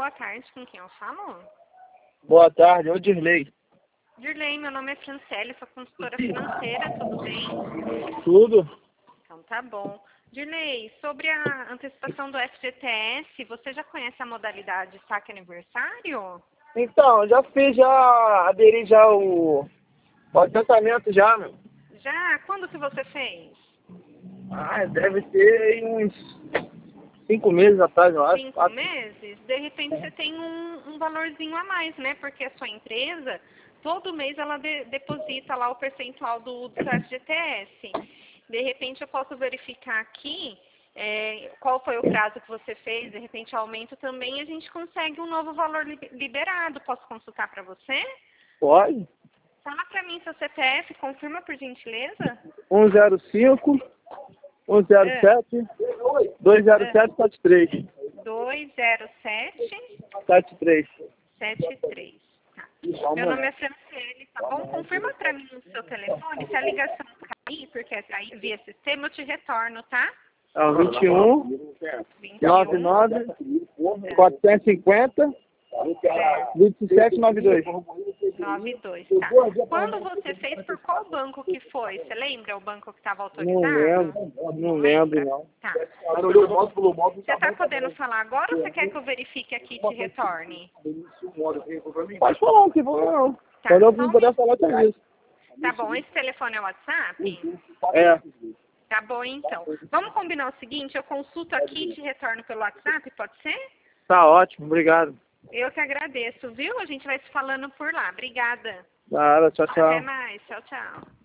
boa tarde, com quem eu falo? Boa tarde, é o Dirley. Dirley, meu nome é Franciele, sou consultora financeira, tudo bem? Tudo? Então tá bom. Dirley, sobre a antecipação do FGTS, você já conhece a modalidade saque aniversário? Então, já fiz, já aderi já o adiantamento já, meu. Já? Quando que você fez? Ah, deve ter uns 5 meses atrás, eu acho. 5 4. meses? De repente você tem um valorzinho a mais, né? Porque a sua empresa, todo mês ela deposita lá o percentual do seu FGTS. De repente eu posso verificar aqui qual foi o prazo que você fez, de repente aumento também, a gente consegue um novo valor liberado. Posso consultar para você? Pode? Fala para mim seu CPF, confirma por gentileza. 105 107 20773. 207 73. 73. Tá. Meu nome é Franciele, tá bom? Confirma pra mim o seu telefone. Se a ligação cair, porque é via sistema, eu te retorno, tá? É o 21 99 450 2792. 92, tá. Quando você fez, por qual banco que foi? Você lembra o banco que estava autorizado? Não lembro não. Tá. Você tá podendo falar agora ou você quer que eu verifique aqui e te retorne? Pode falar, não tem problema não. Tá, Quando eu só um puder falar, tem isso. Tá bom, esse telefone é o WhatsApp? É, Tá bom, então. Vamos combinar o seguinte, eu consulto aqui e te retorno pelo WhatsApp, pode ser? tá ótimo, obrigado. Eu que agradeço, viu? A gente vai se falando por lá. Obrigada. Nada, tchau, tchau. Até mais. Tchau, tchau.